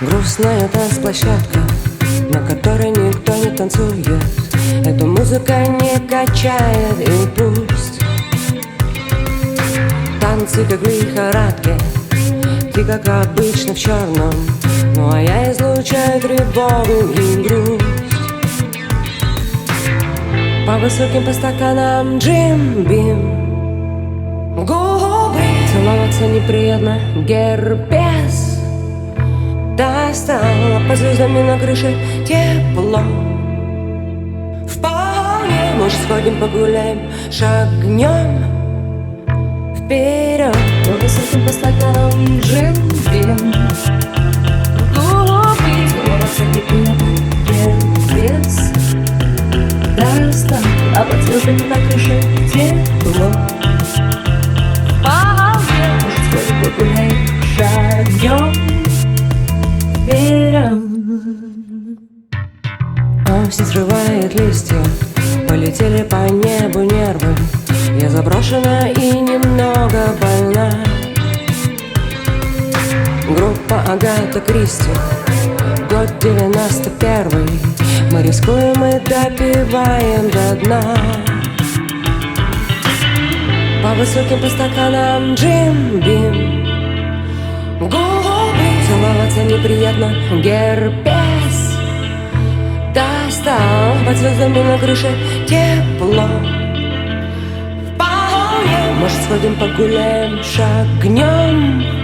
Грустная танцплощадка, на которой никто не танцует. Эта музыка не качает, и пусть танцы как в лихорадке. Ты, как обычно, в черном, ну а я излучаю тревогу и грусть. По высоким по стаканам джим-бим, губы целоваться неприятно, герпес достал, а под звездами на крыше тепло. Вполне, может, сходим погуляем, шагнем вперед. По высоким по стаканам джим-бим, губы целоваться неприятно, герпес достал, а под звездами на крыше тепло. Вполне, может, сходим погуляем, шагнем вперед. Осень срывает листья, полетели по небу нервы. Я заброшена и немного больна. Группа Агата Кристи, год 91. Мы рискуем и допиваем до дна. По высоким по стаканам джим-бим, губы целоваться неприятно, герпес достал, под звездами на крыше тепло. Вполне, может, сходим погуляем, шагнем